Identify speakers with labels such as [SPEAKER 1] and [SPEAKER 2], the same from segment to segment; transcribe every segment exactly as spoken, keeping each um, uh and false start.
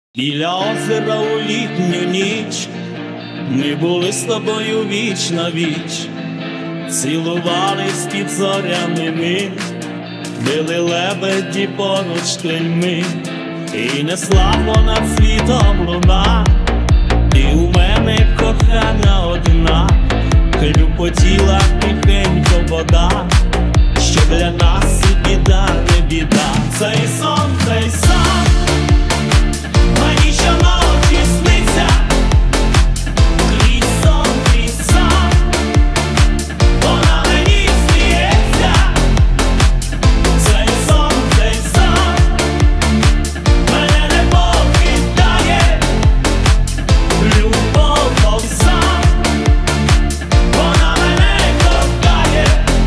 [SPEAKER 1] Біля озера у літню ніч ми були з тобою віч на віч, цілувались під зорями ми, били лебеді поруч крильми, і несла понад світом луна, ти у мене кохана одна, хлюпотіла тихенько вода, що для нас і біда, не біда. Цей сон, цей сон мені щоночі сниться, крізь сон, крізь сон вона мені сміється. Цей сон, цей сон мене не покидає, любов, той сон вона мене кохає.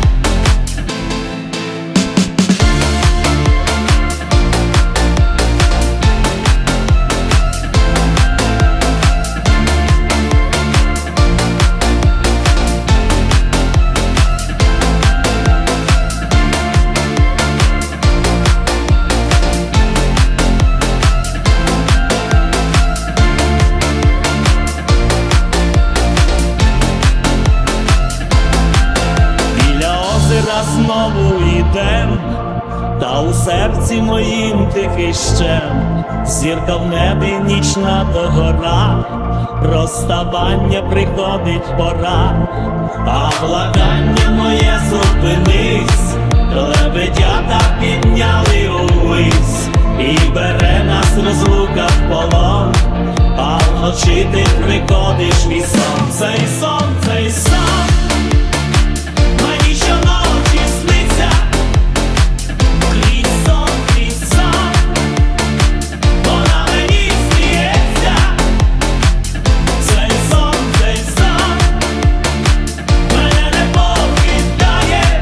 [SPEAKER 1] Знову йдем, та у серці моїм тихий щем, зірка в небі, нічна догора, розставання приходить пора, а благання моє зупинись, лебедята підняли увись, і бере нас розлука в полон, а вночі ти приходиш в мій сон. Цей сон, цей сон мені щоночі сниться, крізь сон, крізь сон вона мені сміється. Цей сон, цей сон мене не покидає,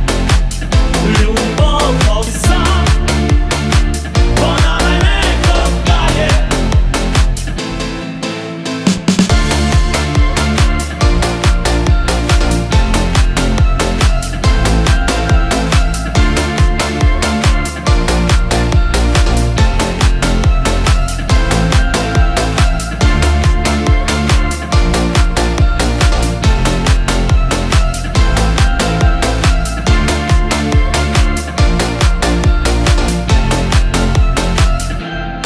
[SPEAKER 1] любов, той сон вона мене кохає.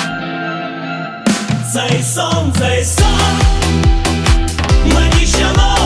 [SPEAKER 1] Цей сон, цей сон мені щоночі